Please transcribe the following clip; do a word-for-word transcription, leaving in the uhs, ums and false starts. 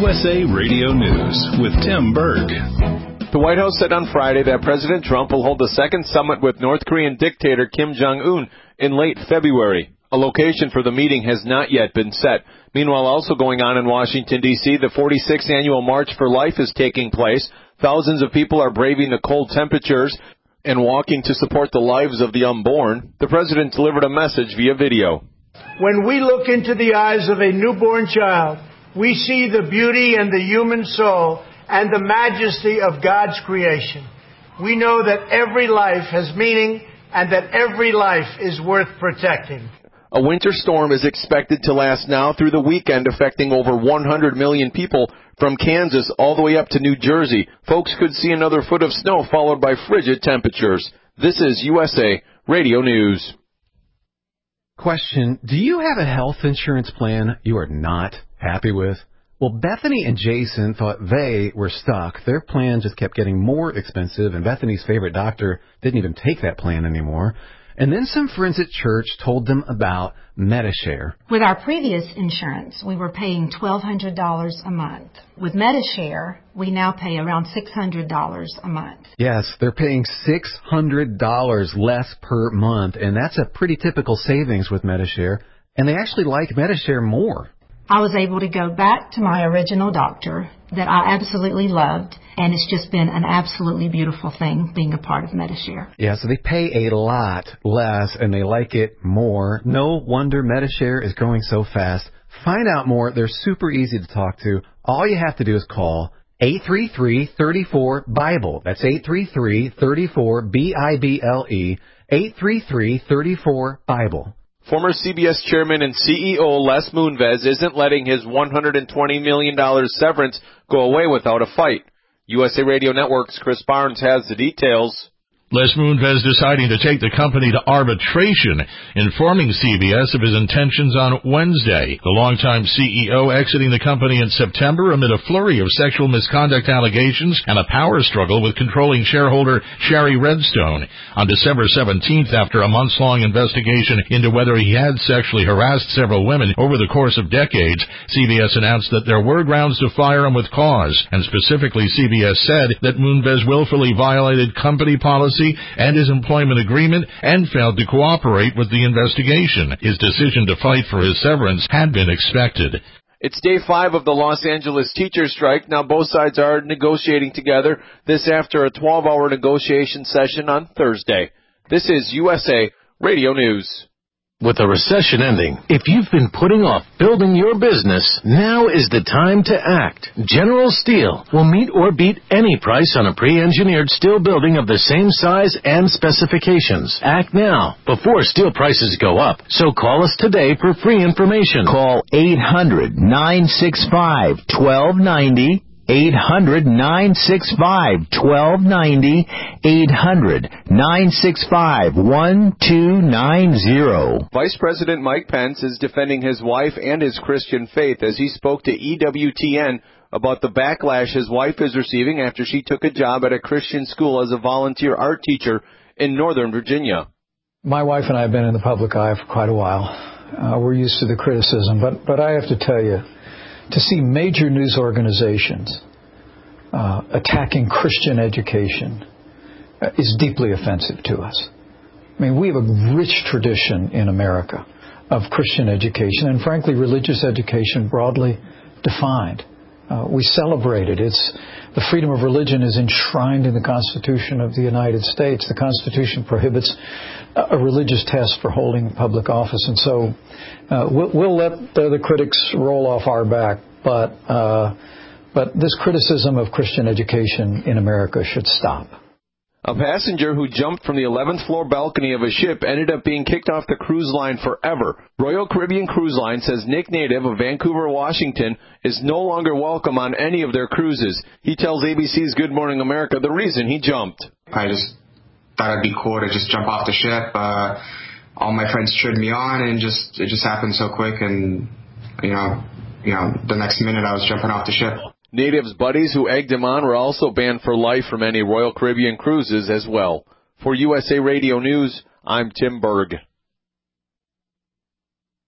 U S A Radio News with Tim Berg. The White House said on Friday that President Trump will hold the second summit with North Korean dictator Kim Jong-un in late February. A location for the meeting has not yet been set. Meanwhile, also going on in Washington, D C, the forty-sixth Annual March for Life is taking place. Thousands of people are braving the cold temperatures and walking to support the lives of the unborn. The president delivered a message via video. When we look into the eyes of a newborn child, we see the beauty and the human soul and the majesty of God's creation. We know that every life has meaning and that every life is worth protecting. A winter storm is expected to last now through the weekend, affecting over one hundred million people from Kansas all the way up to New Jersey. Folks could see another foot of snow followed by frigid temperatures. This is U S A Radio News. Question, do you have a health insurance plan you are not happy with? Well, Bethany and Jason thought they were stuck. Their plan just kept getting more expensive, and Bethany's favorite doctor didn't even take that plan anymore. And then some friends at church told them about Medi-Share. With our previous insurance, we were paying twelve hundred dollars a month. With Medi-Share, we now pay around six hundred dollars a month. Yes, they're paying six hundred dollars less per month, and that's a pretty typical savings with Medi-Share. And they actually like Medi-Share more. I was able to go back to my original doctor that I absolutely loved, and it's just been an absolutely beautiful thing being a part of Medi-Share. Yeah, so they pay a lot less, and they like it more. No wonder Medi-Share is growing so fast. Find out more. They're super easy to talk to. All you have to do is call eight three three, three four, BIBLE. That's eight three three, three four, B I B L E, eight three three, three four, BIBLE. Former C B S chairman and C E O Les Moonves isn't letting his one hundred twenty million dollars severance go away without a fight. U S A Radio Network's Chris Barnes has the details. Les Moonves deciding to take the company to arbitration, informing C B S of his intentions on Wednesday. The longtime C E O exiting the company in September amid a flurry of sexual misconduct allegations and a power struggle with controlling shareholder Shari Redstone. On December seventeenth, after a months-long investigation into whether he had sexually harassed several women over the course of decades, C B S announced that there were grounds to fire him with cause, and specifically C B S said that Moonves willfully violated company policy and his employment agreement and failed to cooperate with the investigation. His decision to fight for his severance had been expected. It's day five of the Los Angeles teacher strike. Now both sides are negotiating together, this after a twelve-hour negotiation session on Thursday. This is U S A Radio News. With the recession ending, if you've been putting off building your business, now is the time to act. General Steel will meet or beat any price on a pre-engineered steel building of the same size and specifications. Act now, before steel prices go up. So call us today for free information. Call eight hundred, nine six five, one two nine zero. eight hundred, nine six five, one two nine zero. eight hundred, nine six five, one two nine zero. Vice President Mike Pence is defending his wife and his Christian faith as he spoke to E W T N about the backlash his wife is receiving after she took a job at a Christian school as a volunteer art teacher in Northern Virginia. My wife and I have been in the public eye for quite a while. Uh, we're used to the criticism, but, but I have to tell you, to see major news organizations uh, attacking Christian education uh, is deeply offensive to us. I mean, we have a rich tradition in America of Christian education and, frankly, religious education broadly defined. Uh, we celebrate it. It's, the freedom of religion is enshrined in the Constitution of the United States. The Constitution prohibits a religious test for holding public office. And so uh, we'll, we'll let the, the critics roll off our back, but, uh, but this criticism of Christian education in America should stop. A passenger who jumped from the eleventh floor balcony of a ship ended up being kicked off the cruise line forever. Royal Caribbean Cruise Line says Nick Native of Vancouver, Washington, is no longer welcome on any of their cruises. He tells A B C's Good Morning America the reason he jumped. I just thought it'd be cool to just jump off the ship. Uh, all my friends cheered me on, and just it just happened so quick. And you know, you know, the next minute I was jumping off the ship. Native's buddies who egged him on were also banned for life from any Royal Caribbean cruises as well. For U S A Radio News, I'm Tim Berg.